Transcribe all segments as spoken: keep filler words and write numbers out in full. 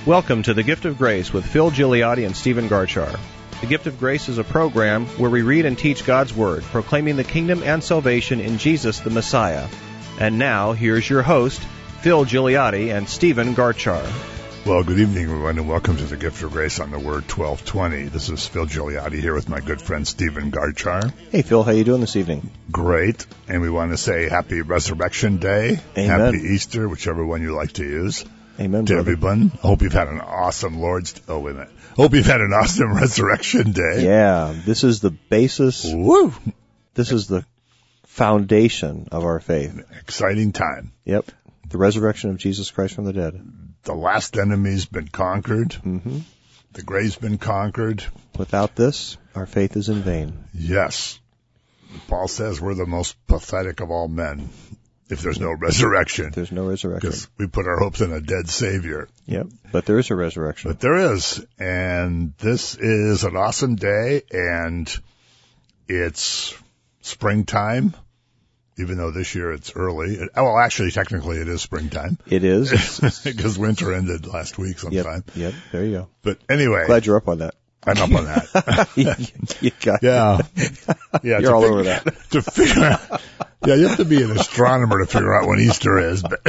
Welcome to The Gift of Grace with Phil Gigliotti and Stephen Garchar. The Gift of Grace is a program where we read and teach God's Word, proclaiming the kingdom and salvation in Jesus the Messiah. And now, here's your host, Phil Gigliotti and Stephen Garchar. Well, good evening, everyone, and welcome to The Gift of Grace on the Word twelve twenty. This is Phil Gigliotti here with my good friend Stephen Garchar. Hey, Phil, how you doing this evening? Great, and we want to say Happy Resurrection Day, Amen. Happy Easter, whichever one you like to use. Amen, to brother. everyone. I hope you've had an awesome Lord's... Oh, wait a minute. Hope you've had an awesome Resurrection Day. Yeah, this is the basis. Woo! This is the foundation of our faith. Exciting time. Yep, the resurrection of Jesus Christ from the dead. The last enemy's been conquered. Mm-hmm. The grave's been conquered. Without this, our faith is in vain. Yes. Paul says we're the most pathetic of all men if there's no resurrection. There's no resurrection. Because we put our hopes in a dead Savior. Yep, but there is a resurrection. But there is. And this is an awesome day, and it's springtime, even though this year it's early. Well, actually, technically it is springtime. It is. Because winter ended last week sometime. Yep, yep, there you go. But anyway. Glad you're up on that. I'm up on that. you, you got yeah. Yeah. You're all figure, over that. To figure out, yeah, you have to be an astronomer to figure out when Easter is. But,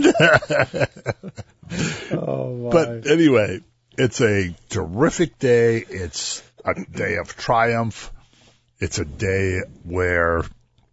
oh, my. But anyway, it's a terrific day. It's a day of triumph. It's a day where,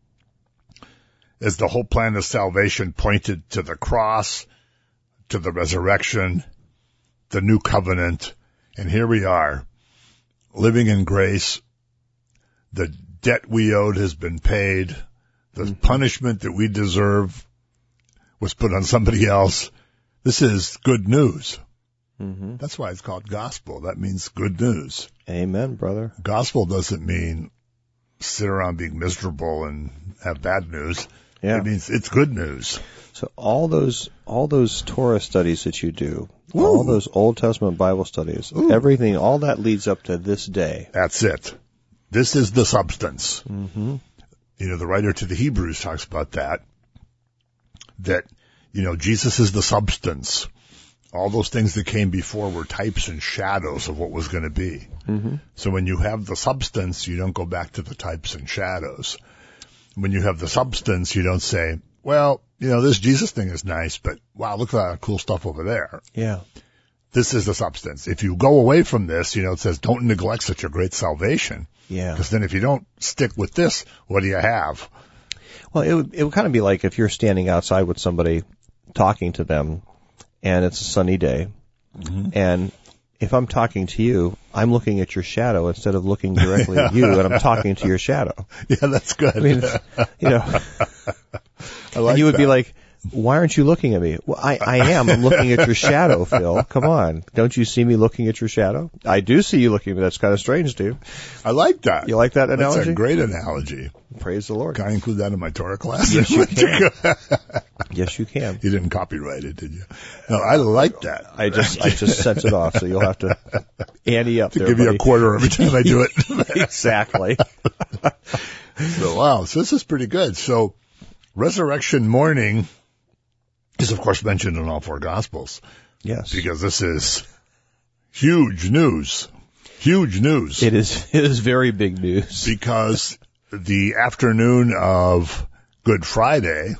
as the whole plan of salvation pointed to the cross, to the resurrection, the new covenant, and here we are, living in grace. The debt we owed has been paid. The mm-hmm. punishment that we deserve was put on somebody else. This is good news. Mm-hmm. That's why it's called gospel. That means good news. Amen, brother. Gospel doesn't mean sit around being miserable and have bad news. Yeah. It means it's good news. So all those all those Torah studies that you do, Ooh. all those Old Testament Bible studies, Ooh. everything, all that leads up to this day. That's it. This is the substance. Mm-hmm. You know, the writer to the Hebrews talks about that, that, you know, Jesus is the substance. All those things that came before were types and shadows of what was going to be. Mm-hmm. So when you have the substance, you don't go back to the types and shadows. When you have the substance, you don't say, well, you know, this Jesus thing is nice, but wow, look at that cool stuff over there. Yeah. This is the substance. If you go away from this, you know, it says don't neglect such a great salvation. Yeah. Because then if you don't stick with this, what do you have? Well, it would, it would kind of be like if you're standing outside with somebody talking to them and it's a sunny day. Mm-hmm. And if I'm talking to you, I'm looking at your shadow instead of looking directly at you, and I'm talking to your shadow. Yeah, that's good. I mean, you know, I like and you would that. be like, why aren't you looking at me? Well, I, I am. I'm looking at your shadow, Phil. Come on. Don't you see me looking at your shadow? I do see you looking, but that's kind of strange, dude. I like that. You like that analogy? That's a great analogy. Praise the Lord. Can I include that in my Torah class? Yes, you can. Yes, you can. You didn't copyright it, did you? No, I like that. I just, I just sent it off, so you'll have to ante up to there, give buddy. you a quarter every time I do it. Exactly. So, wow. So this is pretty good. So resurrection morning is, of course, mentioned in all four Gospels. Yes. Because this is huge news. Huge news. It is, it is very big news. Because the afternoon of Good Friday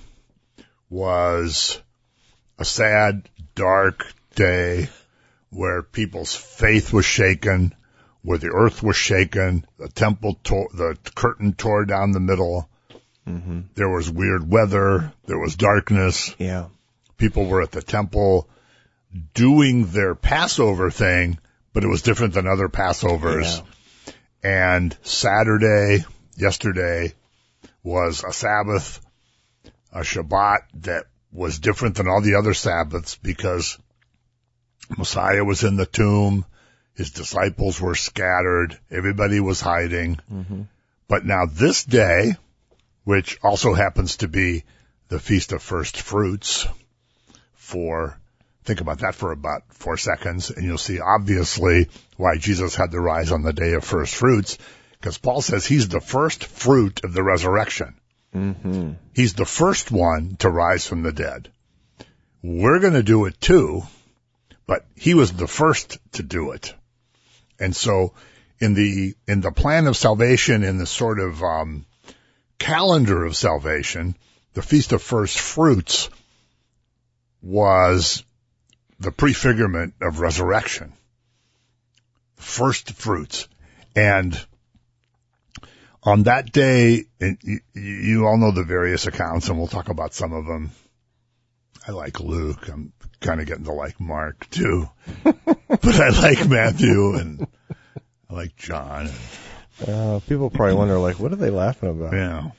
was a sad, dark day where people's faith was shaken, where the earth was shaken, the temple tore, the curtain tore down the middle. Mm-hmm. There was weird weather. There was darkness. Yeah. People were at the temple doing their Passover thing, but it was different than other Passovers. Yeah. And Saturday, yesterday, was a Sabbath, a Shabbat that was different than all the other Sabbaths because Messiah was in the tomb, his disciples were scattered, everybody was hiding. Mm-hmm. But now this day, which also happens to be the Feast of First Fruits, for, think about that for about four seconds, and you'll see obviously why Jesus had to rise on the day of first fruits, because Paul says he's the first fruit of the resurrection. Mm-hmm. He's the first one to rise from the dead. We're going to do it too, but he was the first to do it. And so in the, in the plan of salvation, in the sort of, um, calendar of salvation, the Feast of First Fruits was the prefigurement of resurrection. First fruits. And on that day, and you, you all know the various accounts, and we'll talk about some of them. I like Luke. I'm kind of getting to like Mark, too. But I like Matthew, and I like John. Uh, people probably wonder, like, what are they laughing about? Yeah.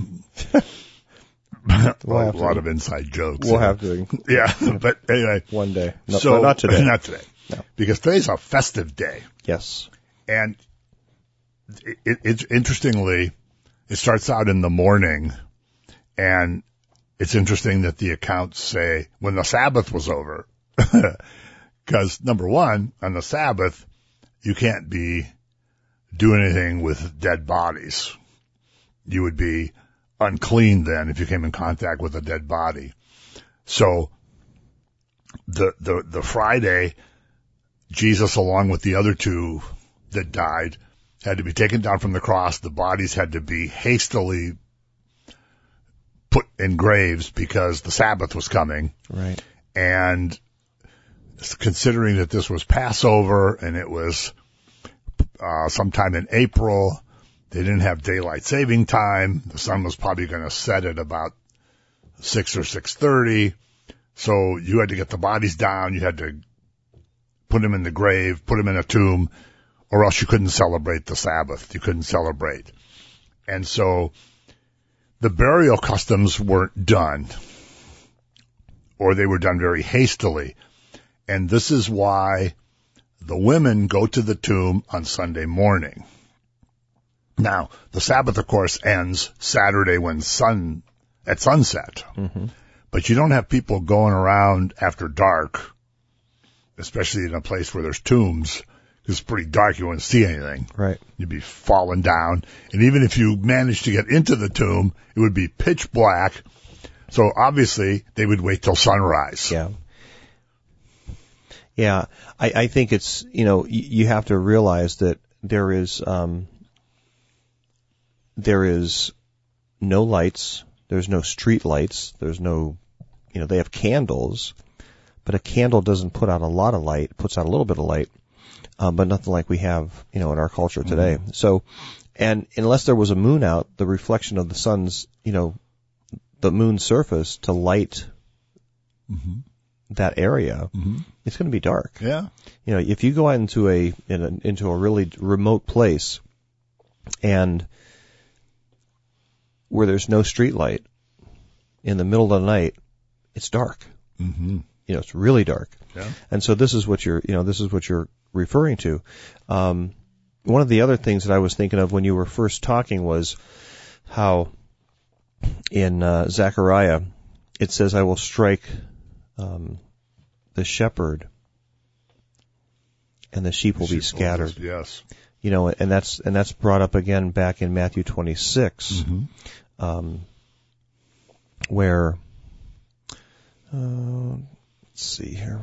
We'll a lot of inside jokes. We'll have to. Yeah, but anyway. One day. No, so, not today. Not today. No. Because today's a festive day. Yes. And it, it, it's interestingly, it starts out in the morning, and it's interesting that the accounts say when the Sabbath was over. Because, number one, on the Sabbath, you can't be doing anything with dead bodies. You would be unclean then if you came in contact with a dead body. So the the the Friday, Jesus, along with the other two that died, had to be taken down from the cross. The bodies had to be hastily put in graves because the Sabbath was coming. Right. And considering that this was Passover and it was uh sometime in April, they didn't have daylight saving time. The sun was probably going to set at about six or six thirty. So you had to get the bodies down. You had to put them in the grave, put them in a tomb, or else you couldn't celebrate the Sabbath. You couldn't celebrate. And so the burial customs weren't done, or they were done very hastily. And this is why the women go to the tomb on Sunday morning. Now, the Sabbath, of course, ends Saturday when sun, at sunset. Mm-hmm. But you don't have people going around after dark, especially in a place where there's tombs. It's pretty dark. You wouldn't see anything. Right. You'd be falling down. And even if you managed to get into the tomb, it would be pitch black. So obviously they would wait till sunrise. Yeah. Yeah. I, I think it's, you know, you, you have to realize that there is, um, there is no lights. There's no street lights. There's no, you know, they have candles, but a candle doesn't put out a lot of light. It puts out a little bit of light, um, but nothing like we have, you know, in our culture today. Mm-hmm. So, and unless there was a moon out, the reflection of the sun's, you know, the moon's surface to light mm-hmm. that area, mm-hmm. it's going to be dark. Yeah. You know, if you go out into a, in a into a really remote place and where there's no street light in the middle of the night, it's dark. Mm-hmm. You know, it's really dark. Yeah. And so this is what you're, you know, this is what you're referring to. Um, one of the other things that I was thinking of when you were first talking was how in uh, Zechariah it says, "I will strike um, the shepherd, and the sheep will the be sheep scattered." Will, yes. You know, and that's and that's brought up again back in Matthew twenty-six, mm-hmm. um, where uh, let's see here,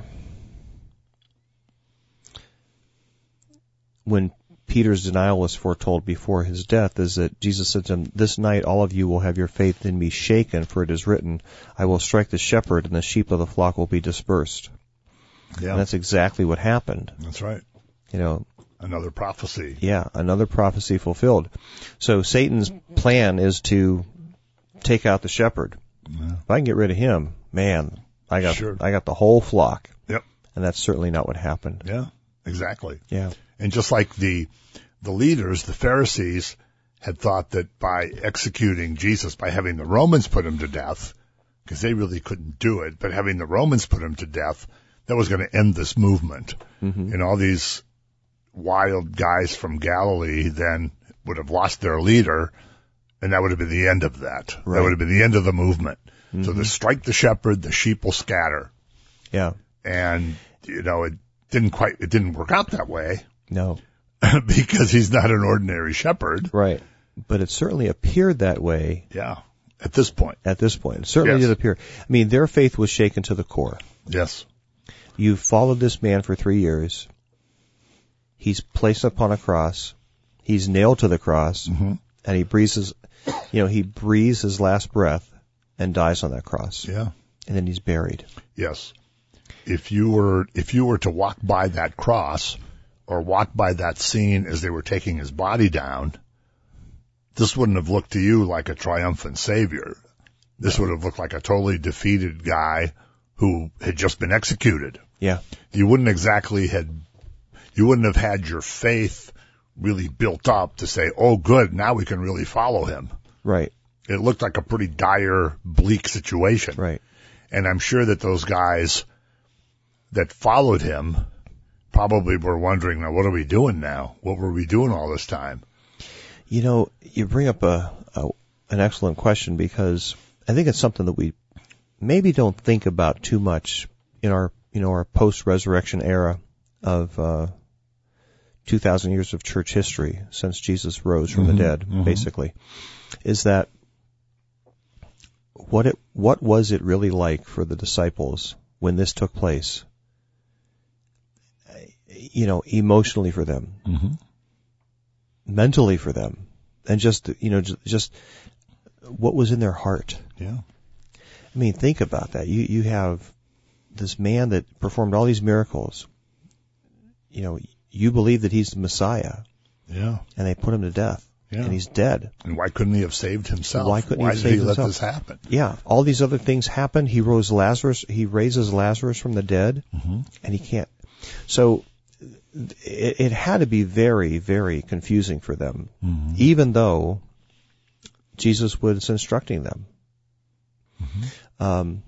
when Peter's denial was foretold before his death, is that Jesus said to him, "This night all of you will have your faith in me shaken, for it is written, I will strike the shepherd, and the sheep of the flock will be dispersed." Yeah, and that's exactly what happened. That's right. You know. Another prophecy. Yeah, another prophecy fulfilled. So Satan's plan is to take out the shepherd. Yeah. If I can get rid of him, man, I got sure. I got the whole flock. Yep. And that's certainly not what happened. Yeah, exactly. Yeah. And just like the the leaders, the Pharisees, had thought that by executing Jesus, by having the Romans put him to death, because they really couldn't do it, but having the Romans put him to death, that was going to end this movement. Mm-hmm. And all these wild guys from Galilee then would have lost their leader, and that would have been the end of that. Right. That would have been the end of the movement. Mm-hmm. So to strike the shepherd, the sheep will scatter. Yeah. And, you know, it didn't quite, it didn't work out that way. No. Because he's not an ordinary shepherd. Right. But it certainly appeared that way. Yeah. At this point. At this point. It certainly yes. did appear. I mean, their faith was shaken to the core. Yes. You've followed this man for three years. He's placed upon a cross. He's nailed to the cross, Mm-hmm. and he breathes his, you know, he breathes his last breath and dies on that cross. Yeah. And then he's buried. Yes. If you were, if you were to walk by that cross or walk by that scene as they were taking his body down, this wouldn't have looked to you like a triumphant savior. This would have looked like a totally defeated guy who had just been executed. Yeah. You wouldn't exactly had, you wouldn't have had your faith really built up to say, oh, good, now we can really follow him. Right. It looked like a pretty dire, bleak situation. Right. And I'm sure that those guys that followed him probably were wondering, now, what are we doing now? What were we doing all this time? You know, you bring up a, a an excellent question, because I think it's something that we maybe don't think about too much in our, you know, our post-resurrection era of uh, two thousand years of church history since Jesus rose from Mm-hmm, the dead, mm-hmm. basically, is that what it what was it really like for the disciples when this took place? You know, emotionally for them, Mm-hmm. mentally for them, and just, you know, just, just what was in their heart. Yeah. I mean, think about that. You you have this man that performed all these miracles. You know, you believe that he's the Messiah, Yeah. and they put him to death, Yeah. and he's dead. And why couldn't he have saved himself? Why couldn't he why have did saved he let himself? this happen? Yeah, all these other things happened. He rose Lazarus. He raises Lazarus from the dead, Mm-hmm. and he can't. So it, it had to be very, very confusing for them, Mm-hmm. even though Jesus was instructing them. Mm-hmm. Um,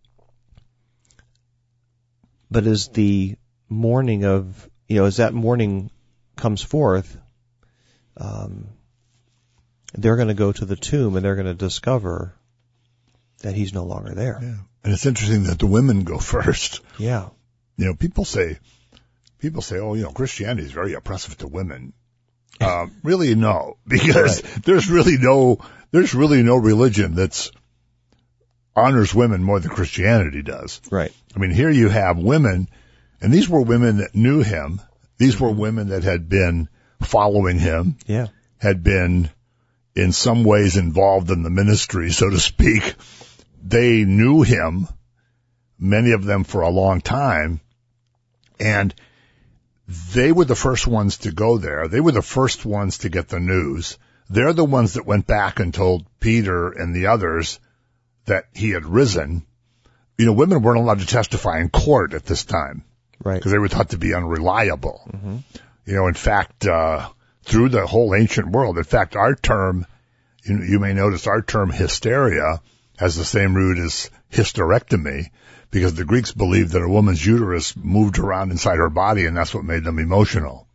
but as the morning of, you know, as that morning comes forth, um, they're going to go to the tomb and they're going to discover that he's no longer there. Yeah. And it's interesting that the women go first. Yeah. You know, people say, people say, oh, you know, Christianity is very oppressive to women. Um, really, no, because Right. there's really no, there's really no religion that's honors women more than Christianity does. Right. I mean, here you have women, and these were women that knew him. These were women that had been following him, Yeah. had been in some ways involved in the ministry, so to speak. They knew him, many of them for a long time, and they were the first ones to go there. They were the first ones to get the news. They're the ones that went back and told Peter and the others that he had risen. You know, women weren't allowed to testify in court at this time Right. because they were thought to be unreliable. Mm-hmm. You know, in fact, uh, through the whole ancient world, in fact, our term, you, you may notice our term hysteria has the same root as hysterectomy, because the Greeks believed that a woman's uterus moved around inside her body, and that's what made them emotional.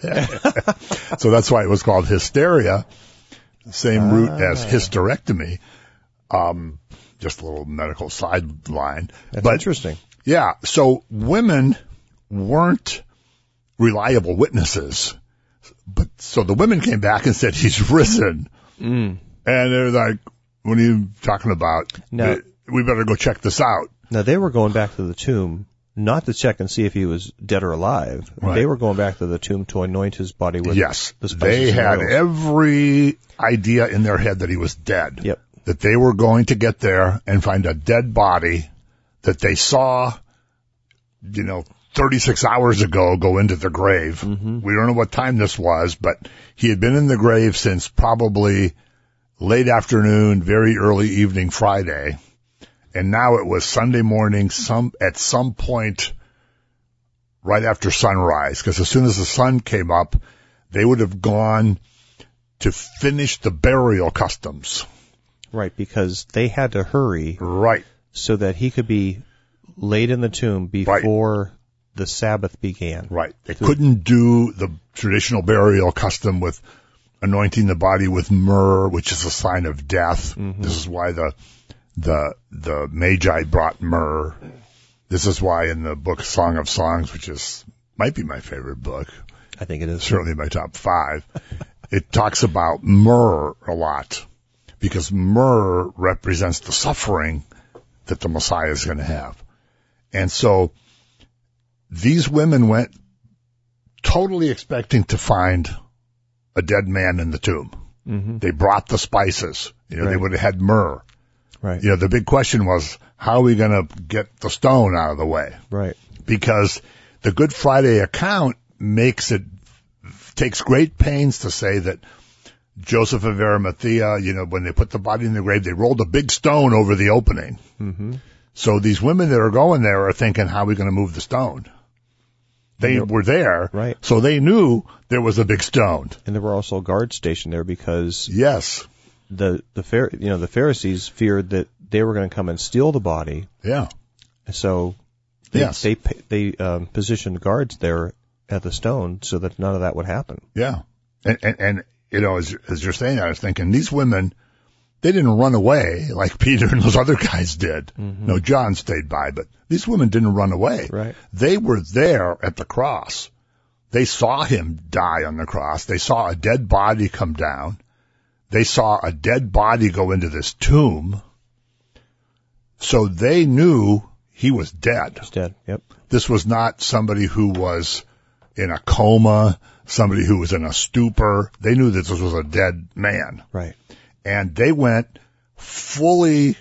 So that's why it was called hysteria, same root Ah. as hysterectomy. Um, just a little medical sideline. That's But interesting. yeah, so women weren't reliable witnesses. But so the women came back and said, he's risen. Mm. And they're like, what are you talking about? No. We better go check this out. Now, they were going back to the tomb not to check and see if he was dead or alive. Right. They were going back to the tomb to anoint his body with Yes, the spices they and had oils. every idea in their head that he was dead. Yep. That they were going to get there and find a dead body that they saw, you know, thirty-six hours ago go into the grave. Mm-hmm. We don't know what time this was, but he had been in the grave since probably late afternoon, very early evening Friday. And now it was Sunday morning, some, at some point right after sunrise, because as soon as the sun came up, they would have gone to finish the burial customs. Right, because they had to hurry Right. so that he could be laid in the tomb before the Sabbath began. Right. They couldn't do the traditional burial custom with anointing the body with myrrh, which is a sign of death. Mm-hmm. This is why the the the Magi brought myrrh. This is why in the book Song of Songs, which is might be my favorite book, I think it is. certainly my top five, it talks about myrrh a lot, because myrrh represents the suffering that the Messiah is going to have. And so these women went totally expecting to find a dead man in the tomb. Mm-hmm. They brought the spices. You know, right. They would have had myrrh. Right. You know, the big question was, how are we going to get the stone out of the way? Right. Because the Good Friday account makes it, takes great pains to say that Joseph of Arimathea, you know, when they put the body in the grave, they rolled a big stone over the opening. Mm-hmm. So these women that are going there are thinking, how are we going to move the stone? They were there, right? So they knew there was a big stone, and there were also guards stationed there because yes, the the Phar- you know the Pharisees feared that they were going to come and steal the body. Yeah, so they yes. they they um, positioned guards there at the stone so that none of that would happen. Yeah, and and, and you know, as as you're saying, I was thinking these women, they didn't run away like Peter and those other guys did. Mm-hmm. No, John stayed by, but these women didn't run away. Right. They were there at the cross. They saw him die on the cross. They saw a dead body come down. They saw a dead body go into this tomb. So they knew he was dead. He's dead, yep. This was not somebody who was in a coma, somebody who was in a stupor. They knew that this was a dead man. Right. And they went fully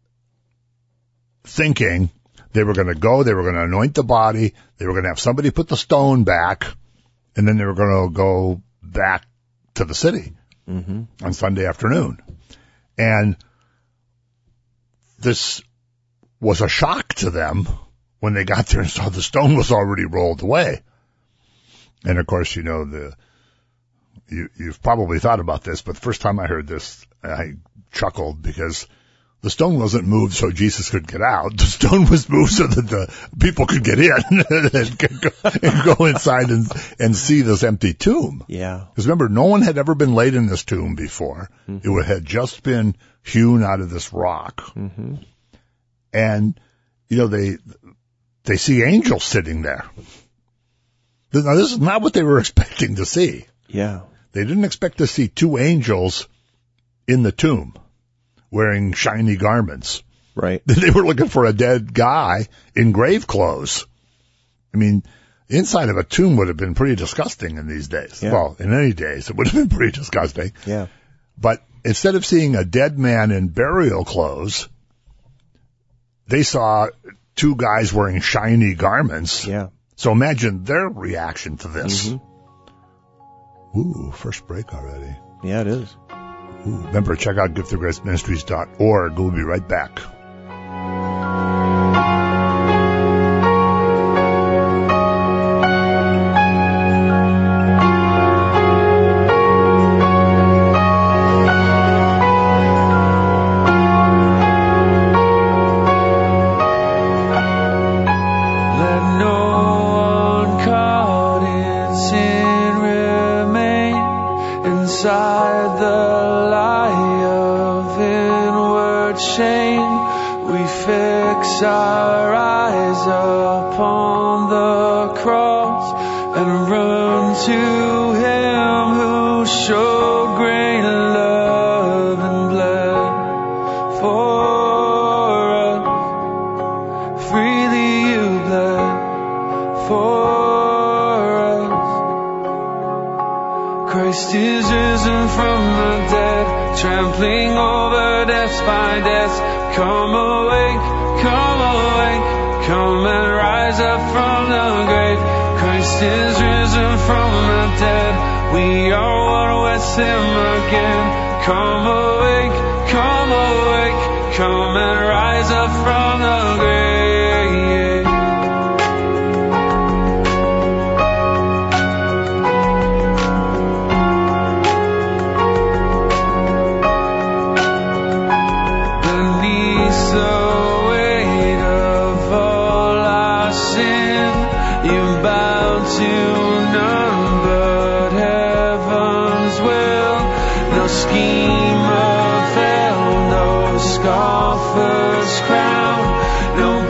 thinking they were going to go, they were going to anoint the body, they were going to have somebody put the stone back, and then they were going to go back to the city mm-hmm. on Sunday afternoon. And this was a shock to them when they got there and saw the stone was already rolled away. And of course, you know, the you, you've probably thought about this, but the first time I heard this, I chuckled because the stone wasn't moved so Jesus could get out. The stone was moved so that the people could get in and, could go, and go inside and, and see this empty tomb. Yeah. Because remember, no one had ever been laid in this tomb before. Mm-hmm. It had just been hewn out of this rock. Mm-hmm. And, you know, they, they see angels sitting there. Now, this is not what they were expecting to see. Yeah. They didn't expect to see two angels in the tomb wearing shiny garments. Right. They were looking for a dead guy in grave clothes. I mean, inside of a tomb would have been pretty disgusting in these days. Yeah. Well, in any days, it would have been pretty disgusting. Yeah. But instead of seeing a dead man in burial clothes, they saw two guys wearing shiny garments. Yeah. So imagine their reaction to this. Mm-hmm. Ooh, first break already. Yeah, it is. Ooh, remember, check out gift of grace ministries dot org. We'll be right back. Our eyes upon the cross and run to him who showed great love and bled for us. Freely you bled for us. Christ is risen from the dead, trampling over death by death. Come awake. Come awake, come and rise up from the grave. Christ is risen from the dead. We are one with him again. Come awake, come awake, come and rise up from the grave. Beneath the to none but heaven's will. No scheme of hell, no scoffer's crown, no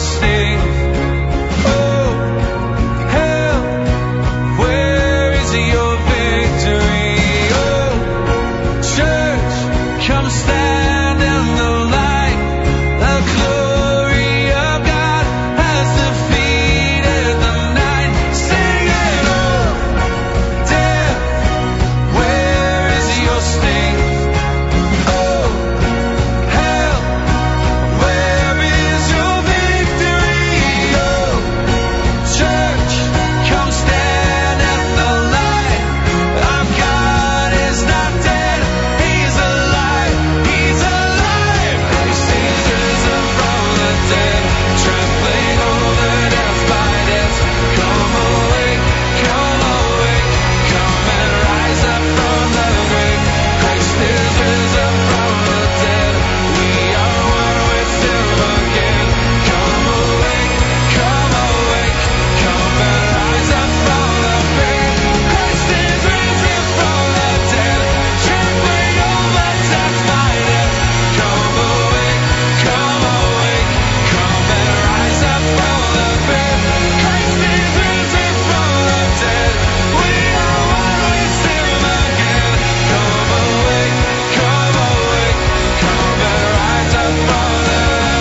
sting. Oh, hell, where is your victory? Oh, church, come stand in the light. The glory of God has defeated the night. Sing it, oh, death, where is your sting? Oh, hell, where is your victory? Oh, church, come stand at the light. Our God is not dead, He's alive, He's alive. Christ is risen from the dead, trampling over death by death. Come awake, come awake, come and rise up from the grave. Christ is risen from the dead, we are one with Him again. Come awake, come awake, come and rise up from the grave. Christ is risen from the dead, trampling over death by death. Come awake, come awake, come and rise up from the grave. Christ is risen from the dead, we are one with Him again. Come awake, come awake, come and rise up from the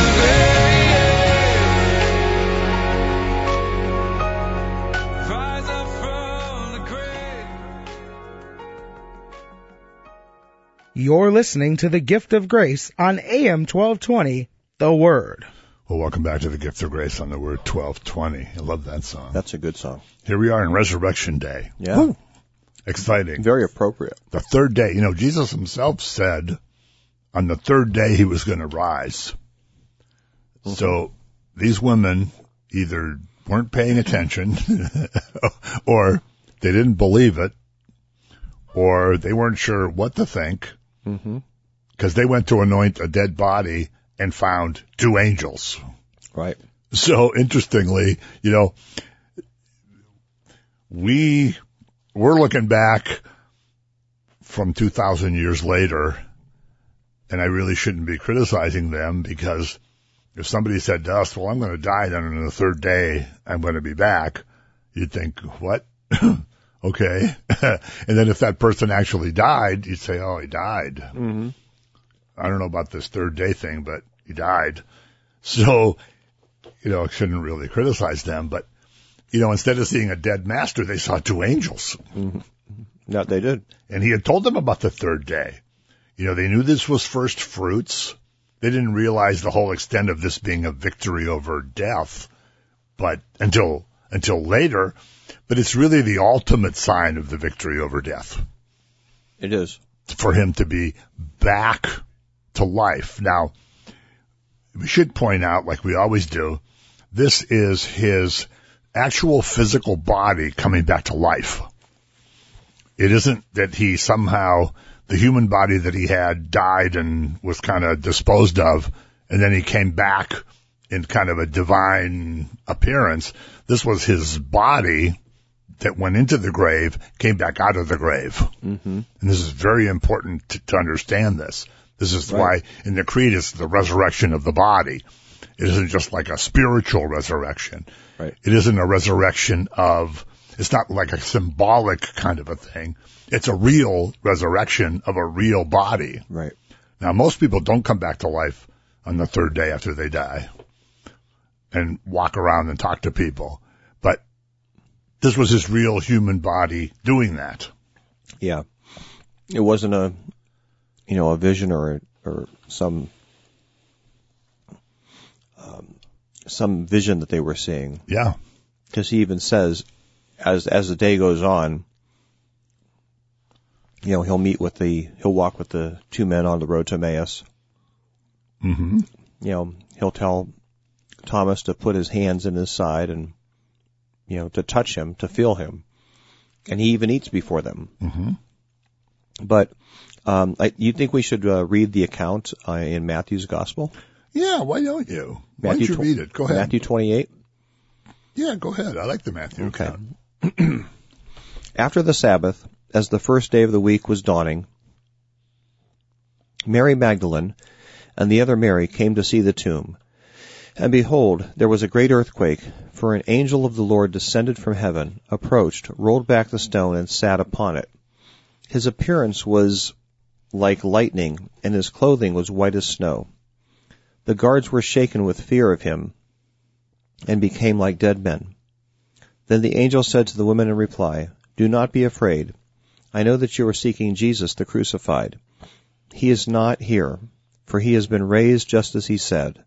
grave. Rise up from the grave. You're listening to the Gift of Grace on A M twelve twenty, The Word. Well, welcome back to the Gift of Grace on the Word twelve twenty. I love that song. That's a good song. Here we are in Resurrection Day. Yeah. Woo. Exciting. Very appropriate. The third day. You know, Jesus himself said on the third day he was going to rise. Mm-hmm. So these women either weren't paying attention or they didn't believe it or they weren't sure what to think Mm-hmm. because they went to anoint a dead body and found two angels. Right. So interestingly, you know, we, we're looking back from two thousand years later, and I really shouldn't be criticizing them because if somebody said to us, well, I'm going to die, then on the third day I'm going to be back, you'd think, what? Okay. And then if that person actually died, you'd say, oh, he died. Mm-hmm. I don't know about this third day thing, but he died. So, you know, I shouldn't really criticize them, but, you know, instead of seeing a dead master, they saw two angels. Mm-hmm. Yeah, they did. And he had told them about the third day. You know, they knew this was first fruits. They didn't realize the whole extent of this being a victory over death, but until, until later, but it's really the ultimate sign of the victory over death. It is. For him to be back to life. Now, we should point out, like we always do, this is his actual physical body coming back to life. It isn't that he somehow, the human body that he had died and was kind of disposed of, and then he came back in kind of a divine appearance. This was his body that went into the grave, came back out of the grave. Mm-hmm. And this is very important to, to understand this. This is Right. why in the creed it's the resurrection of the body. It isn't just like a spiritual resurrection. Right. It isn't a resurrection of, it's not like a symbolic kind of a thing. It's a real resurrection of a real body. Right. Now, most people don't come back to life on the third day after they die and walk around and talk to people. But this was his real human body doing that. Yeah. It wasn't a, you know, a vision or, or some, um, some vision that they were seeing. Yeah. Because he even says, as, as the day goes on, you know, he'll meet with the, he'll walk with the two men on the road to Emmaus. Mm-hmm. You know, he'll tell Thomas to put his hands in his side and, you know, to touch him, to feel him. And he even eats before them. Mm-hmm. But, um, I, you think we should uh, read the account uh, in Matthew's Gospel? Yeah, why don't you? Why Matthew don't you read it? Go ahead. Matthew twenty-eight. Yeah, go ahead. I like the Matthew Okay. account. After the Sabbath, as the first day of the week was dawning, Mary Magdalene and the other Mary came to see the tomb. And behold, there was a great earthquake, for an angel of the Lord descended from heaven, approached, rolled back the stone, and sat upon it. His appearance was like lightning, and his clothing was white as snow. The guards were shaken with fear of him, and became like dead men. Then the angel said to the women in reply, "Do not be afraid. I know that you are seeking Jesus, the crucified. He is not here, for he has been raised just as he said.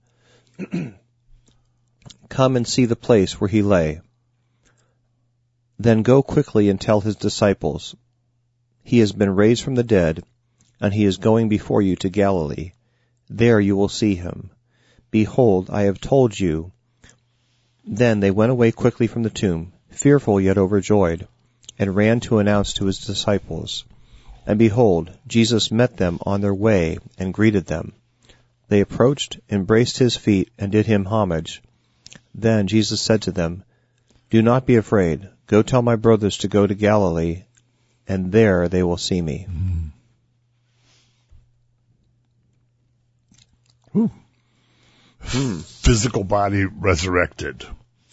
Come and see the place where he lay. Then go quickly and tell his disciples, he has been raised from the dead, and he is going before you to Galilee. There you will see him. Behold, I have told you." Then they went away quickly from the tomb, fearful yet overjoyed, and ran to announce to his disciples. And behold, Jesus met them on their way and greeted them. They approached, embraced his feet, and did him homage. Then Jesus said to them, "Do not be afraid. Go tell my brothers to go to Galilee, and there they will see me." Mm. Ooh. Mm. Physical body resurrected.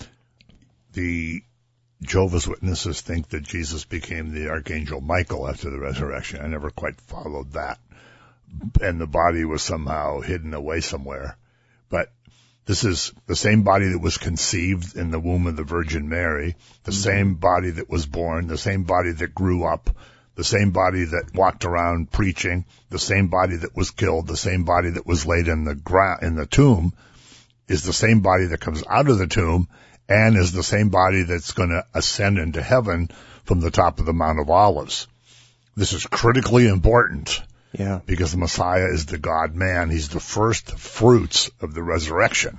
The Jehovah's Witnesses think that Jesus became the Archangel Michael after the resurrection. I never quite followed that. And the body was somehow hidden away somewhere. But this is the same body that was conceived in the womb of the Virgin Mary, the mm-hmm. same body that was born, the same body that grew up, the same body that walked around preaching, the same body that was killed, the same body that was laid in the ground, in the tomb, is the same body that comes out of the tomb and is the same body that's going to ascend into heaven from the top of the Mount of Olives. This is critically important. Yeah. Because the Messiah is the God-man. He's the first fruits of the resurrection.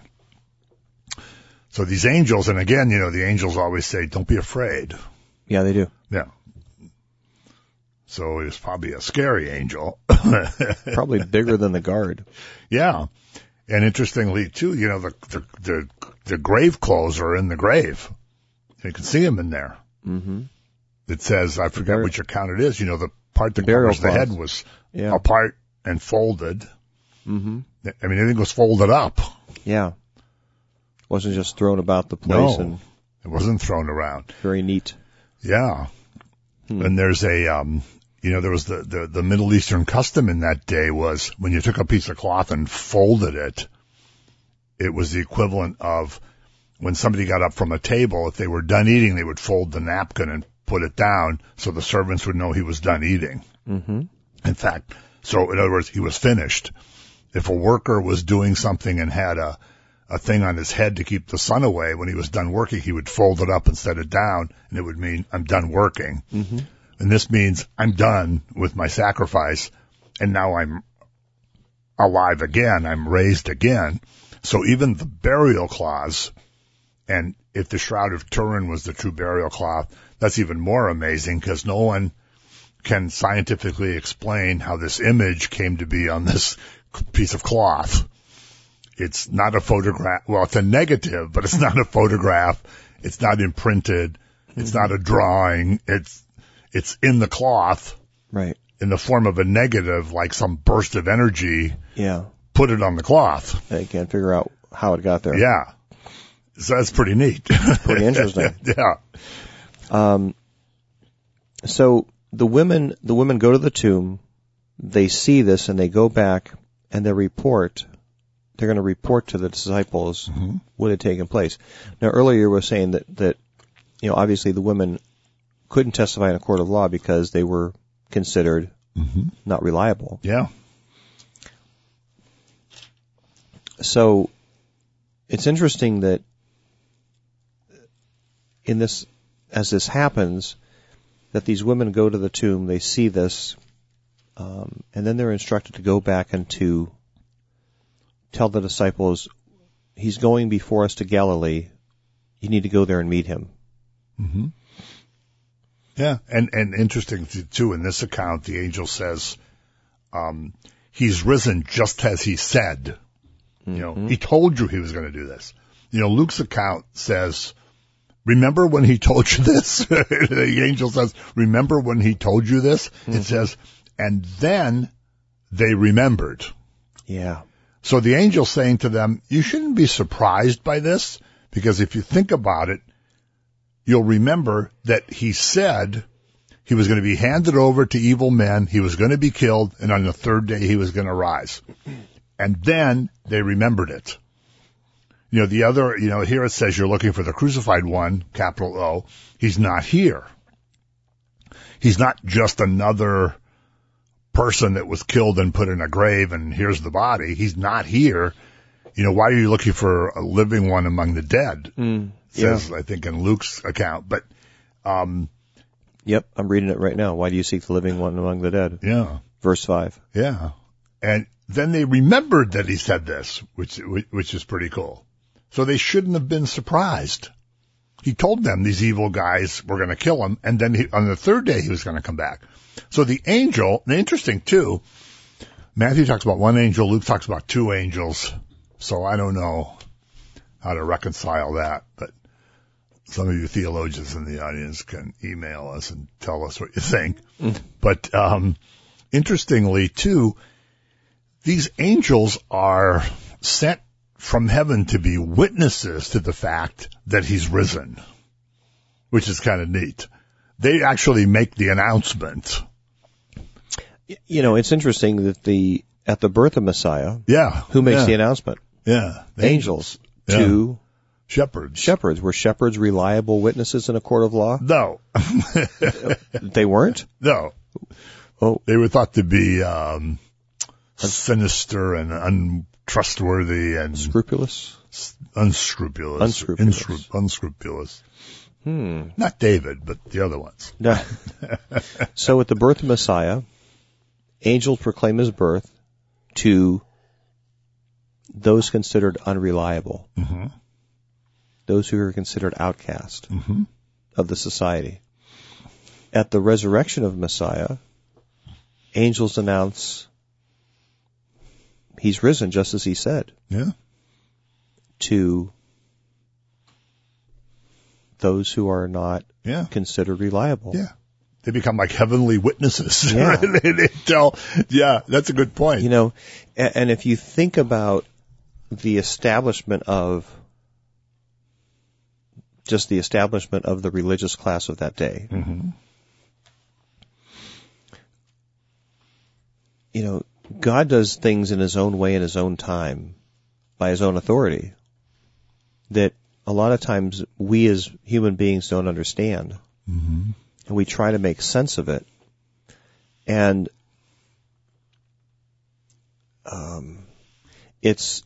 So these angels, and again, you know, the angels always say, don't be afraid. Yeah, they do. Yeah. So he was probably a scary angel. Probably bigger than the guard. Yeah. And interestingly, too, you know, the, the, the, the grave clothes are in the grave. You can see them in there. Mm-hmm. It says, I forget which account it is, you know, the part that the covers the cloth. head was yeah. apart and folded. Mm-hmm. I mean, everything was folded up. Yeah. Wasn't just thrown about the place. No, and it wasn't thrown around. Very neat. Yeah. Hmm. And there's a, um, you know, there was the, the, the Middle Eastern custom in that day was when you took a piece of cloth and folded it, it was the equivalent of when somebody got up from a table, if they were done eating, they would fold the napkin and put it down so the servants would know he was done eating. Mm-hmm. In fact, so in other words, he was finished. If a worker was doing something and had a, a thing on his head to keep the sun away, when he was done working, he would fold it up and set it down, and it would mean, I'm done working. Mm-hmm. And this means I'm done with my sacrifice, and now I'm alive again. I'm raised again. So even the burial cloths, and if the Shroud of Turin was the true burial cloth, that's even more amazing because no one can scientifically explain how this image came to be on this piece of cloth. It's not a photograph. Well, it's a negative, but it's not a photograph. It's not imprinted. It's mm-hmm. not a drawing. It's, it's in the cloth. Right. In the form of a negative, like some burst of energy. Yeah. Put it on the cloth. They can't figure out how it got there. Yeah. So that's pretty neat. Pretty interesting. Yeah. Um, so the women, the women go to the tomb, they see this and they go back and they report, they're going to report to the disciples mm-hmm. what had taken place. Now earlier you were saying that, that, you know, obviously the women couldn't testify in a court of law because they were considered mm-hmm. not reliable. Yeah. So it's interesting that in this, as this happens, that these women go to the tomb, they see this, um, and then they're instructed to go back and to tell the disciples, he's going before us to Galilee. You need to go there and meet him. Mm-hmm. Yeah, and, and interesting too, in this account, the angel says, um, he's risen just as he said. You know, mm-hmm. he told you he was going to do this. You know, Luke's account says, remember when he told you this? The angel says, remember when he told you this? Mm-hmm. It says, and then they remembered. Yeah. So the angel's saying to them, you shouldn't be surprised by this, because if you think about it, you'll remember that he said he was going to be handed over to evil men, he was going to be killed, and on the third day he was going to rise. And then they remembered it. You know, the other, you know, here it says you're looking for the crucified one, capital O. He's not here. He's not just another person that was killed and put in a grave and here's the body. He's not here. You know, why are you looking for a living one among the dead? Mm, says, yeah. I think, in Luke's account. But, um, yep, I'm reading it right now. Why do you seek the living one among the dead? yeah, Verse five. yeah. And then they remembered that he said this, which, which is pretty cool. So they shouldn't have been surprised. He told them these evil guys were going to kill him, and then he, on the third day he was going to come back. So the angel, and interesting too, Matthew talks about one angel, Luke talks about two angels. So I don't know how to reconcile that, but some of you theologians in the audience can email us and tell us what you think. Mm. But um, interestingly too, these angels are sent from heaven to be witnesses to the fact that he's risen, which is kind of neat. They actually make the announcement. You know, it's interesting that the at the birth of Messiah, yeah, who makes yeah. the announcement? Yeah, the angels. angels yeah. To shepherds. Shepherds. Were shepherds reliable witnesses in a court of law? No. They weren't? No. Oh. They were thought to be um, sinister and untrustworthy and scrupulous. Unscrupulous. Unscrupulous. Inscru- unscrupulous. Hmm. Not David, but the other ones. No. So at the birth of Messiah, angels proclaim his birth to those considered unreliable, mm-hmm. those who are considered outcast mm-hmm. of the society. At the resurrection of Messiah, angels announce he's risen just as he said. Yeah. To those who are not yeah. considered reliable. Yeah. They become like heavenly witnesses. Yeah. they, they tell, yeah, that's a good point. You know, and, and if you think about the establishment of, just the establishment of the religious class of that day, mm-hmm. you know, God does things in his own way in his own time, by his own authority, that a lot of times we as human beings don't understand. Mm-hmm. And we try to make sense of it. And um, it's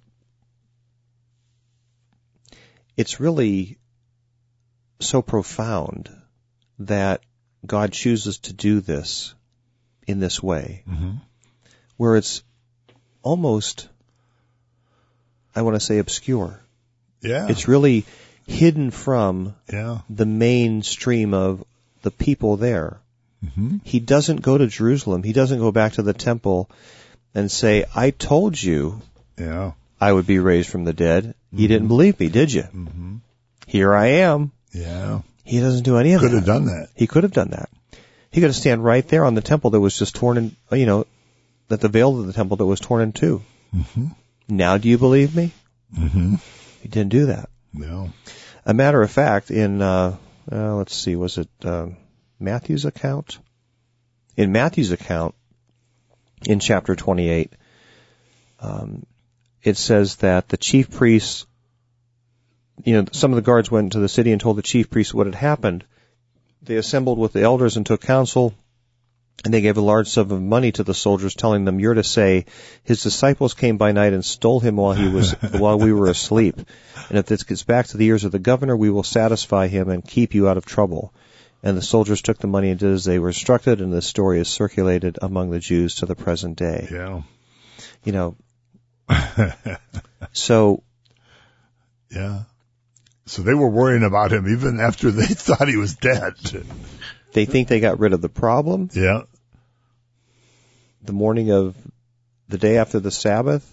it's really so profound that God chooses to do this in this way, mm-hmm. where it's almost, I want to say, obscure. Yeah. It's really hidden from yeah. the mainstream of the people there. Mm-hmm. He doesn't go to Jerusalem. He doesn't go back to the temple and say, I told you yeah. I would be raised from the dead. Mm-hmm. You didn't believe me, did you? Mm-hmm. Here I am. Yeah. He doesn't do any of could that. Could have done that. He could have done that. He could have stand right there on the temple that was just torn in, you know, that the veil of the temple that was torn in two. Mm-hmm. Now do you believe me? Mm-hmm. He didn't do that. No. A matter of fact, in, uh, uh let's see, was it, uh, Matthew's account? In Matthew's account, in chapter twenty-eight, um, it says that the chief priests, you know, some of the guards went into the city and told the chief priests what had happened. They assembled with the elders and took counsel, and they gave a large sum of money to the soldiers, telling them, "You're to say, his disciples came by night and stole him while he was while we were asleep. And if this gets back to the ears of the governor, we will satisfy him and keep you out of trouble." And the soldiers took the money and did as they were instructed, and this story is circulated among the Jews to the present day. Yeah. You know, so. Yeah. So they were worrying about him even after they thought he was dead. They think they got rid of the problem. Yeah. The morning of the day after the Sabbath,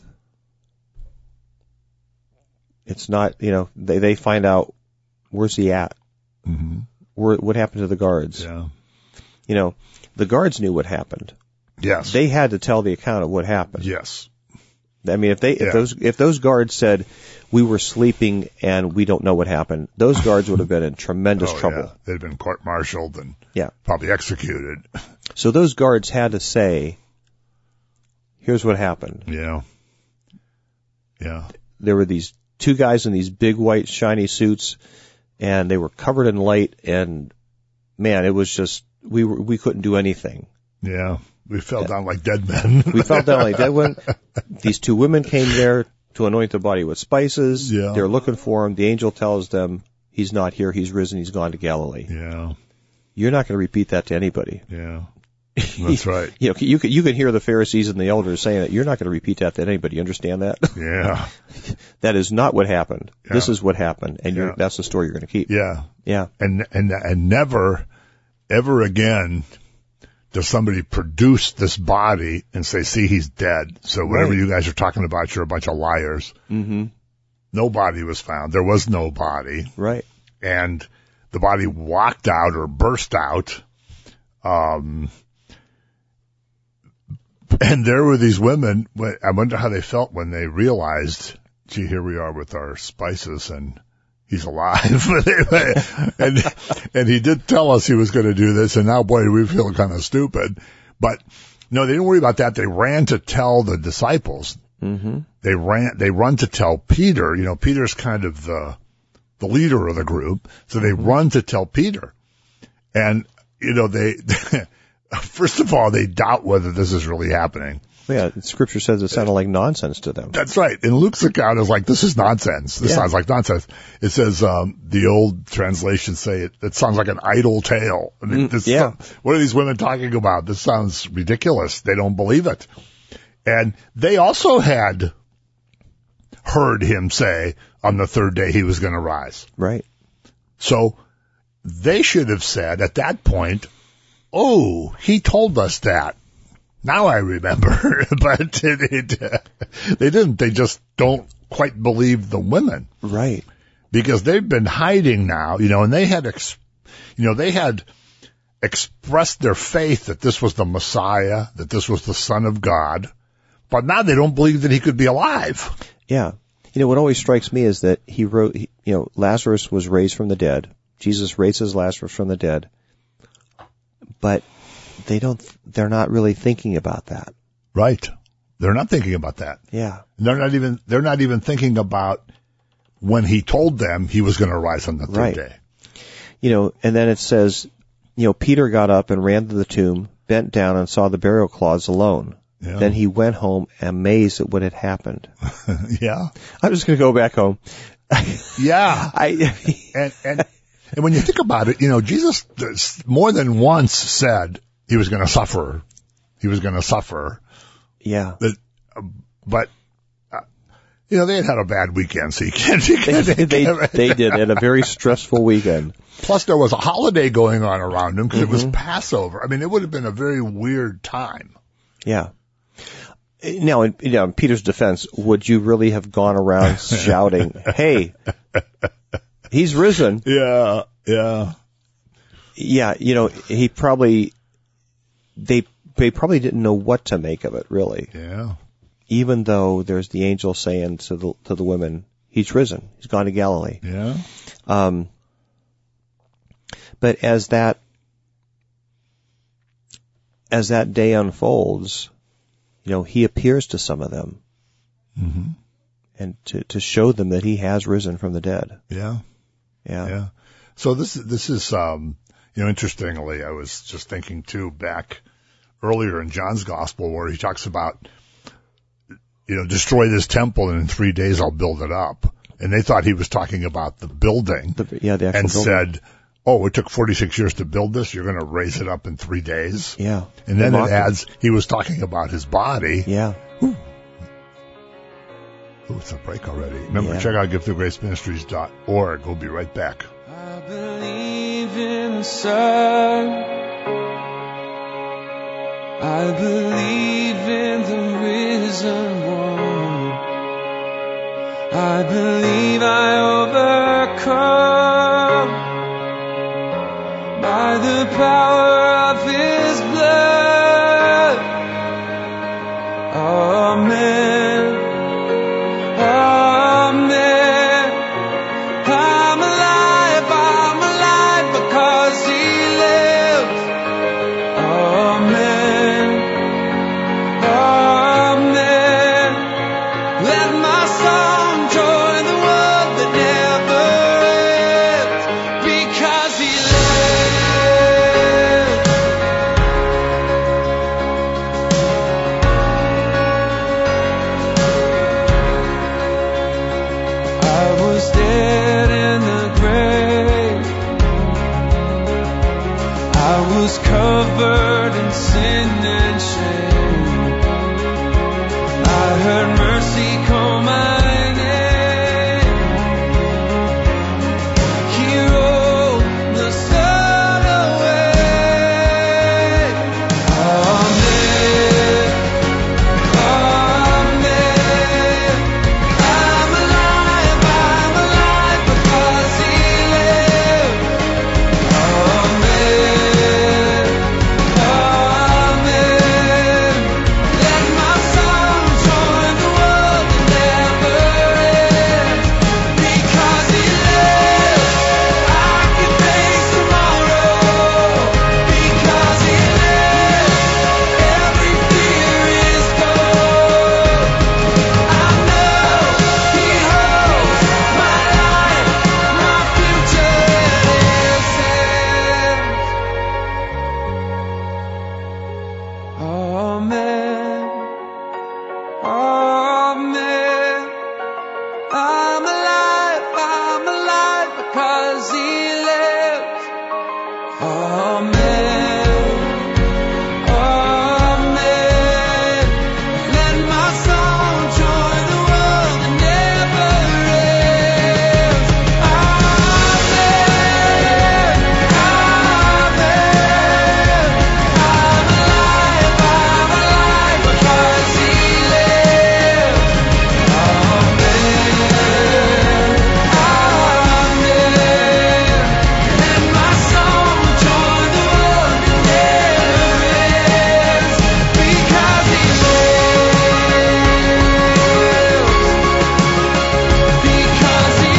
it's not, you know, they, they find out, where's he at? Mm-hmm. Where, what happened to the guards? Yeah. You know, the guards knew what happened. Yes. They had to tell the account of what happened. Yes. I mean, if they, Yeah. if those, if those guards said, we were sleeping and we don't know what happened, those guards would have been in tremendous Oh, trouble. yeah. They'd been court-martialed and Yeah. probably executed. So those guards had to say, here's what happened. Yeah. Yeah. There were these two guys in these big white shiny suits, and they were covered in light, and man, it was just, we were, we couldn't do anything. Yeah. We fell down like dead men. We fell down like dead men. These two women came there to anoint the body with spices. Yeah. They're looking for him. The angel tells them, he's not here, he's risen, he's gone to Galilee. Yeah. You're not going to repeat that to anybody. Yeah. That's right. You know, you can, you can hear the Pharisees and the elders saying that. You're not going to repeat that to anybody. You understand that? Yeah. That is not what happened. Yeah. This is what happened, and you're, Yeah. that's the story you're going to keep. Yeah. Yeah. And, and, and never, ever again does somebody produce this body and say, see, he's dead. So whatever Right. you guys are talking about, you're a bunch of liars. Mm-hmm. No body was found. There was no body. Right. And the body walked out or burst out. Um, and there were these women. I wonder how they felt when they realized, gee, here we are with our spices and he's alive. and, and he did tell us he was going to do this. And now, boy, we feel kind of stupid. But no, they didn't worry about that. They ran to tell the disciples. Mm-hmm. They ran, they run to tell Peter. You know, Peter's kind of the, the leader of the group. So they Mm-hmm. run to tell Peter. And, you know, they, first of all, they doubt whether this is really happening. Yeah, Scripture says it sounded like nonsense to them. That's right. And Luke's account is like, this is nonsense. This Yeah. sounds like nonsense. It says, um, the old translations say it, it sounds like an idle tale. I mean, Mm, this, yeah. what are these women talking about? This sounds ridiculous. They don't believe it. And they also had heard him say on the third day he was going to rise. Right. So they should have said at that point, oh, he told us that. Now I remember, but it, it, uh, they didn't. They just don't quite believe the women Right. because they've been hiding now, you know, and they had, ex, you know, they had expressed their faith that this was the Messiah, that this was the Son of God, but now they don't believe that he could be alive. Yeah. You know, what always strikes me is that he wrote, he, you know, Lazarus was raised from the dead. Jesus raises Lazarus from the dead. But they don't, they're not really thinking about that. Right. They're not thinking about that. Yeah. They're not even, they're not even thinking about when he told them he was going to rise on the third Right. day. You know, and then it says, you know, Peter got up and ran to the tomb, bent down and saw the burial cloths alone. Yeah. Then he went home amazed at what had happened. Yeah. I'm just going to go back home. Yeah. I, And, and, and when you think about it, you know, Jesus more than once said he was going to suffer. He was going to suffer. yeah. But, but uh, you know, they had had a bad weekend, so you can't, you They, can't, you they, can't- they did. They had a very stressful weekend. Plus there was a holiday going on around them because it Mm-hmm. was Passover. I mean, it would have been a very weird time. Yeah. Now, in, you know, in Peter's defense, would you really have gone around shouting, hey, he's risen? Yeah. Yeah. Yeah, you know, he probably, they, they probably didn't know what to make of it, really. Yeah. Even though there's the angel saying to the, to the women, he's risen. He's gone to Galilee. Yeah. Um, but as that, as that day unfolds, you know, he appears to some of them. Mm-hmm. And to, to show them that he has risen from the dead. Yeah. Yeah. Yeah. So this, this is, um, you know, interestingly, I was just thinking too back earlier in John's gospel where he talks about, you know, destroy this temple and in three days I'll build it up. And they thought he was talking about the building The, yeah, the actual and building. said, oh, it took forty-six years to build this. You're going to raise it up in three days. Yeah. And then They it mocked him. adds, he was talking about his body. Yeah. Oh, it's a break already. Remember, Yeah. check out gift of grace ministries dot org. We'll be right back. I believe in the sun. I believe in the risen one. I believe I overcome by the power of his blood. Amen. was dead in the grave. I was covered in sin and shame. I heard mercy call my name. He rolled the sun away. Amen. Amen. I'm alive, I'm alive because He lives. Amen. Amen. Let my song join the world that never ends. Because He lives, I can face tomorrow. Because He lives, every fear is gone. I know He holds my life, my future in His hands. Amen. Amen. I'm alive, I'm alive because He lives. Amen. Amen. Let my song join the world that never ends. Amen. Amen. I'm alive, I'm alive because He lives. Amen. Amen. Let my song join the world that never ends. Because He lives. Because He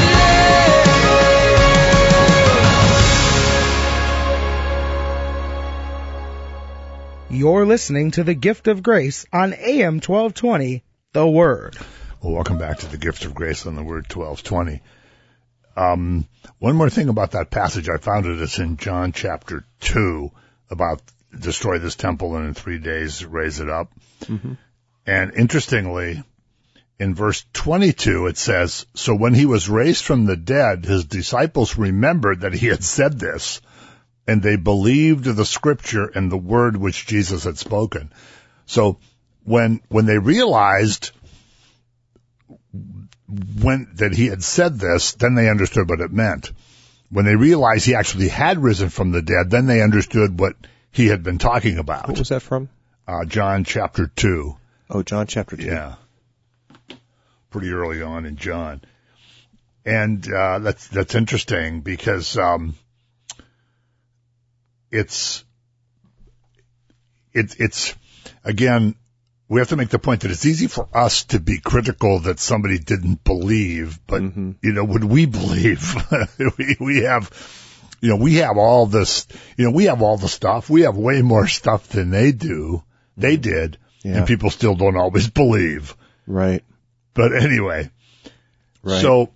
lives. You're listening to the Gift of Grace on A M twelve twenty, The Word. Well, welcome back to the Gift of Grace on the Word twelve twenty. Um, one more thing about that passage. I found it. It's in John chapter two about destroy this temple and in three days raise it up. And interestingly, in verse twenty-two, it says, so when He was raised from the dead, His disciples remembered that He had said this, and they believed the scripture and the word which Jesus had spoken. So when, when they realized when, that He had said this, then they understood what it meant. When they realized He actually had risen from the dead, then they understood what He had been talking about. What was that from? Uh, John chapter two. Oh, John chapter two. Yeah. Pretty early on in John. And, uh, that's, that's interesting because, um, it's, it, it's, again, we have to make the point that it's easy for us to be critical that somebody didn't believe, but, Mm-hmm. you know, would we believe? we, we have, you know, we have all this, you know, we have all the stuff. We have way more stuff than they do. They did. Yeah. And people still don't always believe. Right. But anyway, Right. so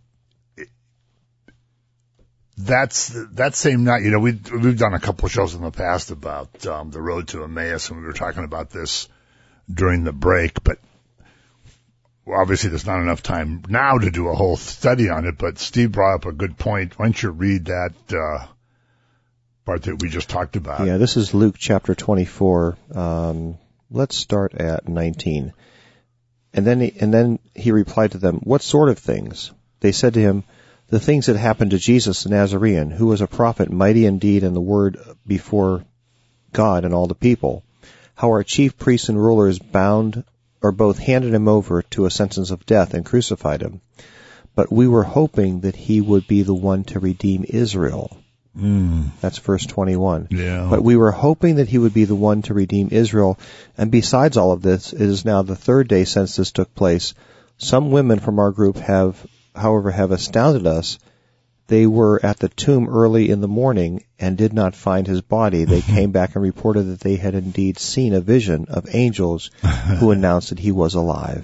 that's that same night. You know, we we've done a couple of shows in the past about um, the road to Emmaus, and we were talking about this during the break. But well, obviously, there's not enough time now to do a whole study on it. But Steve brought up a good point. Why don't you read that uh, part that we just talked about? Yeah, this is Luke chapter twenty-four. Um, let's start at nineteen. And then he, and then he replied to them, "What sort of things?" They said to him, "The things that happened to Jesus the Nazarene, who was a prophet, mighty in deed and the word before God and all the people. How our chief priests and rulers bound or both handed him over to a sentence of death and crucified him. But we were hoping that he would be the one to redeem Israel." Mm. That's verse twenty-one. Yeah. But we were hoping that he would be the one to redeem Israel. And besides all of this, it is now the third day since this took place. Some women from our group have, however, have astounded us. They were at the tomb early in the morning and did not find his body. They came back and reported that they had indeed seen a vision of angels who announced that he was alive.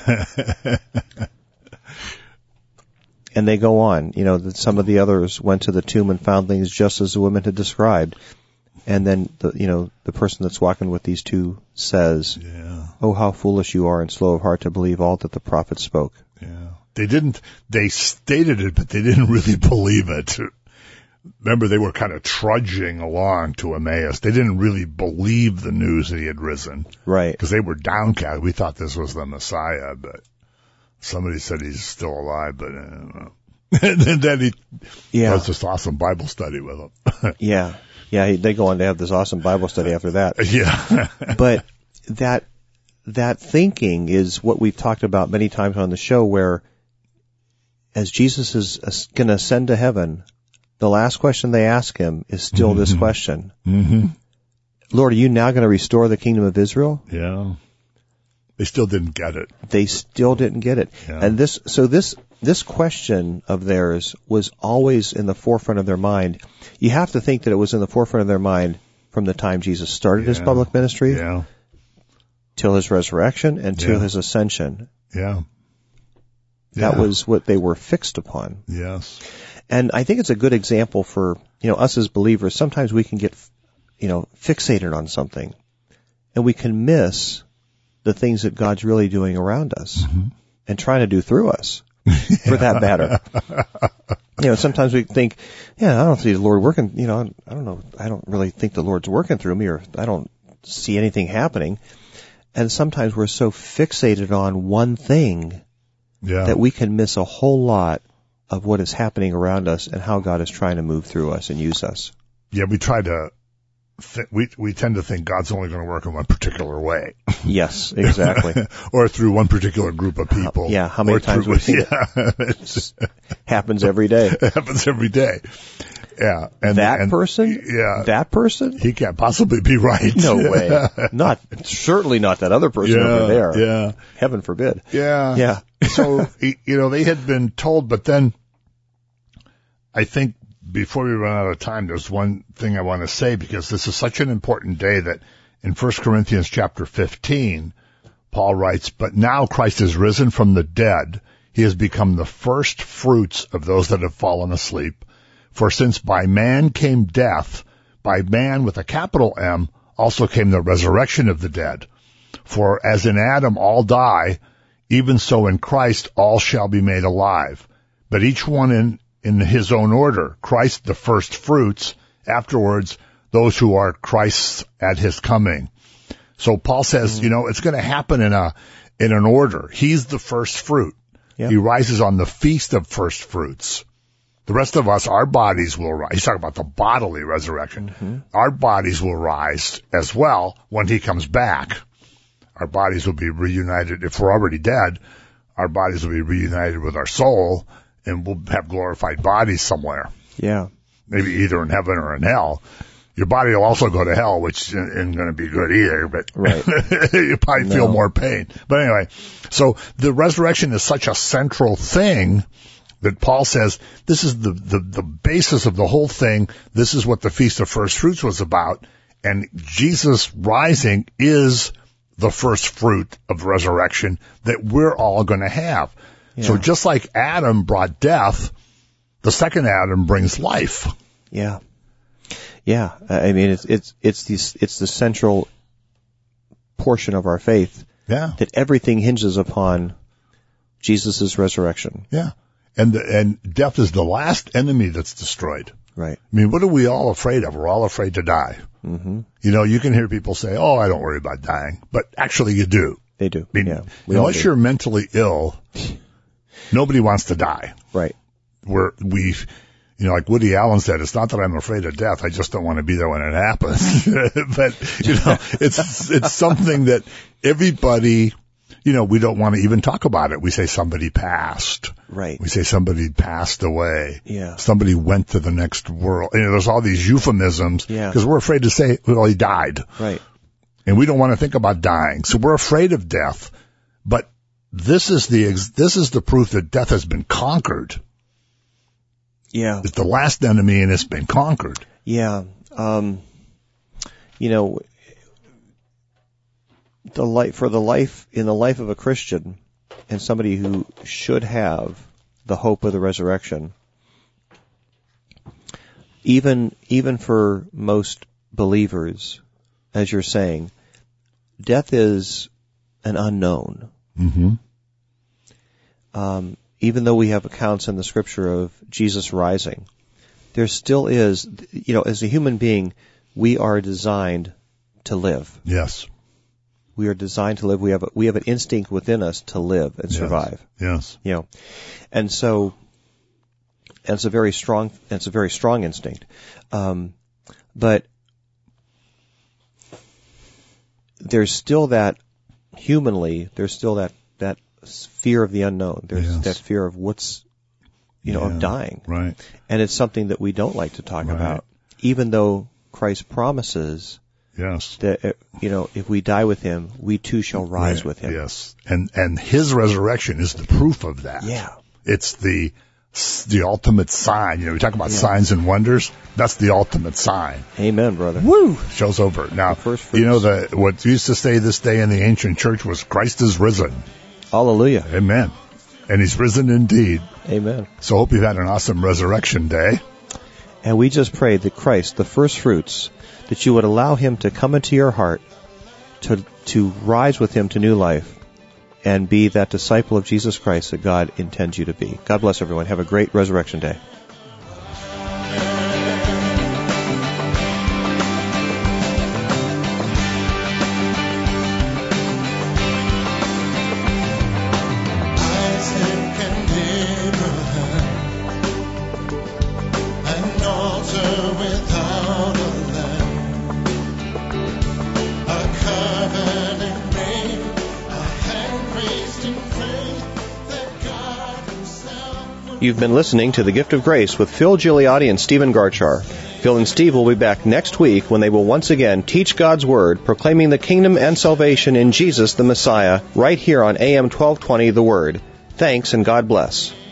And they go on, you know, that some of the others went to the tomb and found things just as the women had described. And then, the, you know, the person that's walking with these two says, Yeah. "Oh, how foolish you are and slow of heart to believe all that the prophets spoke." Yeah. They didn't, they stated it, but they didn't really believe it. Remember, they were kind of trudging along to Emmaus. They didn't really believe the news that he had risen. Right. Because they were downcast. We thought this was the Messiah, but somebody said he's still alive, but I don't know. And then he yeah. does this awesome Bible study with them. yeah. Yeah, he, they go on to have this awesome Bible study after that. Yeah. But that, that thinking is what we've talked about many times on the show, where as Jesus is going to ascend to heaven, the last question they ask him is still mm-hmm. this question. Mm-hmm. Lord, are you now going to restore the kingdom of Israel? Yeah. They still didn't get it. They still didn't get it. Yeah. And this, so this, this question of theirs was always in the forefront of their mind. You have to think that it was in the forefront of their mind from the time Jesus started yeah. his public ministry yeah. till his resurrection and till yeah. his ascension. Yeah. That yeah. was what they were fixed upon. Yes. And I think it's a good example for, you know, us as believers. Sometimes we can get, you know, fixated on something, and we can miss the things that God's really doing around us mm-hmm. and trying to do through us, for that matter. You know, sometimes we think, yeah, I don't see the Lord working, you know, I don't know, I don't really think the Lord's working through me, or I don't see anything happening. And sometimes we're so fixated on one thing yeah. that we can miss a whole lot of what is happening around us and how God is trying to move through us and use us. Yeah, we try to, th- we we tend to think God's only going to work in one particular way. Yes, exactly. Or through one particular group of people. Uh, yeah, how many or times through, we've seen yeah, it. It happens every day. It happens every day. Yeah. And that and, person? Yeah. That person? He can't possibly be right. No way. Not, certainly not that other person yeah, over there. Yeah. Heaven forbid. Yeah. Yeah. So, you know, they had been told, but then I think before we run out of time, there's one thing I want to say, because this is such an important day that in First Corinthians chapter fifteen, Paul writes, "But now Christ is risen from the dead. He has become the first fruits of those that have fallen asleep. For since by man came death, by man with a capital M also came the resurrection of the dead. For as in Adam all die, even so in Christ all shall be made alive. But each one in, in his own order. Christ the first fruits, afterwards those who are Christ's at his coming." So Paul says, mm-hmm. you know, it's going to happen in a in an order. He's the first fruit. Yep. He rises on the feast of first fruits. The rest of us, our bodies will rise. He's talking about the bodily resurrection. Mm-hmm. Our bodies will rise as well when he comes back. Our bodies will be reunited. If we're already dead, our bodies will be reunited with our soul, and we'll have glorified bodies somewhere. Yeah. Maybe either in heaven or in hell. Your body will also go to hell, which isn't going to be good either, but right. you probably no. feel more pain. But anyway, so the resurrection is such a central thing that Paul says this is the, the, the basis of the whole thing. This is what the Feast of First Fruits was about. And Jesus rising is the first fruit of resurrection that we're all going to have. Yeah. So just like Adam brought death, the second Adam brings life. Yeah. Yeah. I mean, it's, it's, it's the, it's the central portion of our faith. Yeah. That everything hinges upon Jesus' resurrection. Yeah. And the, and death is the last enemy that's destroyed. Right. I mean, what are we all afraid of? We're all afraid to die. Mm-hmm. You know, you can hear people say, "Oh, I don't worry about dying," but actually you do. They do. I mean, yeah. unless you're mentally ill, nobody wants to die. Right. We're, we, you know, like Woody Allen said, it's not that I'm afraid of death. I just don't want to be there when it happens. But, you know, it's, it's something that everybody, you know, we don't want to even talk about it. We say somebody passed. Right. We say somebody passed away. Yeah. Somebody went to the next world. You know, there's all these euphemisms. Yeah. Because we're afraid to say, well, he died. Right. And we don't want to think about dying. So we're afraid of death. But this is the, this is the proof that death has been conquered. Yeah. It's the last enemy and it's been conquered. Yeah. Um, you know, the life, for the life, in the life of a Christian and somebody who should have the hope of the resurrection, even, even for most believers, as you're saying, death is an unknown. Mm-hmm. Um, even though we have accounts in the Scripture of Jesus rising, there still is, you know, as a human being, we are designed to live. Yes. We are designed to live. We have a, we have an instinct within us to live and survive. Yes. You know, and so, and it's a very strong, it's a very strong instinct. Um, but there's still that, humanly, there's still that, that fear of the unknown. There's yes. that fear of what's, you know, yeah. of dying. Right. And it's something that we don't like to talk right. about, even though Christ promises yes. that, you know, if we die with him, we too shall rise right. with him. Yes. And, and his resurrection is the proof of that. Yeah. It's the, the ultimate sign. You know, we talk about yeah. signs and wonders. That's the ultimate sign. Amen, brother. Woo! Show's over. Now, you know, the, what used to say this day in the ancient church was Christ is risen. Hallelujah. Amen. And he's risen indeed. Amen. So hope you've had an awesome resurrection day. And we just prayed that Christ, the first fruits, that you would allow him to come into your heart, to to rise with him to new life, and be that disciple of Jesus Christ that God intends you to be. God bless everyone. Have a great Resurrection Day. You've been listening to The Gift of Grace with Phil Gigliotti and Stephen Garchar. Phil and Steve will be back next week when they will once again teach God's Word, proclaiming the kingdom and salvation in Jesus the Messiah, right here on A M twelve twenty The Word. Thanks and God bless.